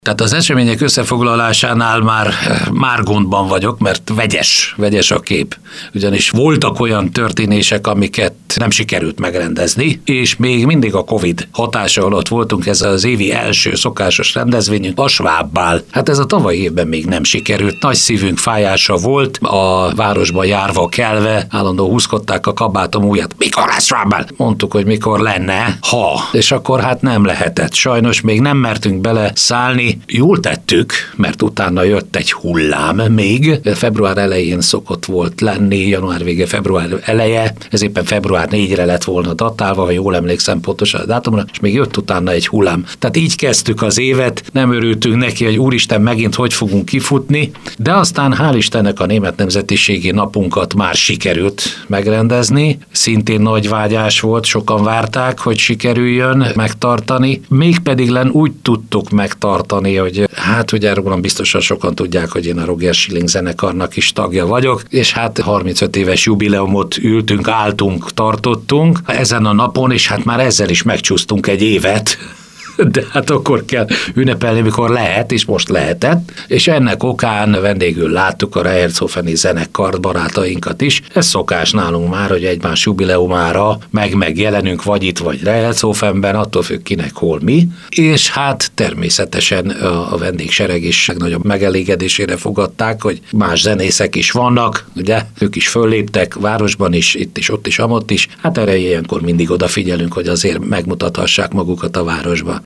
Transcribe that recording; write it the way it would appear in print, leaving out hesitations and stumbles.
Tehát az események összefoglalásánál már gondban vagyok, mert vegyes a kép. Ugyanis voltak olyan történések, amiket nem sikerült megrendezni, és még mindig a Covid hatása alatt voltunk, ez az évi első szokásos rendezvényünk, a Schwabbál. Hát ez a tavalyi évben még nem sikerült, nagy szívünk fájása volt, a városba járva kelve, állandó húzkodták a kabátom ujját, mikor lesz Schwabbál? Mondtuk, hogy mikor lenne, ha. És akkor hát nem lehetett. Sajnos még nem mertünk bele szállni. Jól tettük, mert utána jött egy hullám még. Február elején szokott volt lenni, január vége, február eleje, ez éppen február 4-re lett volna datálva, ha jól emlékszem pontosan a dátumra, és még jött utána egy hullám. Tehát így kezdtük az évet, nem örültünk neki, hogy úristen, megint hogy fogunk kifutni, de aztán hál' Istennek a német nemzetiségi napunkat már sikerült megrendezni, szintén nagy vágyás volt, sokan várták, hogy sikerüljön megtartani, mégpedig úgy tudtuk megtartani, hogy hát ugye rólam biztosan sokan tudják, hogy én a Roger Schilling zenekarnak is tagja vagyok, és hát 35 éves jubileumot álltunk, tartottunk ezen a napon, és hát már ezzel is megcsúsztunk egy évet, de hát akkor kell ünnepelni, mikor lehet, és most lehetett, és ennek okán vendégül láttuk a Rehertzofeni zenekar barátainkat is. Ez szokás nálunk már, hogy egymás jubileumára megjelenünk, vagy itt, vagy Rehertzofenben, attól függ kinek hol mi, és hát természetesen a vendégsereg is legnagyobb megelégedésére fogadták, hogy más zenészek is vannak, ugye, ők is fölléptek városban is, itt is, ott is, amott is, hát erre ilyenkor mindig odafigyelünk, hogy azért megmutathassák magukat a városba.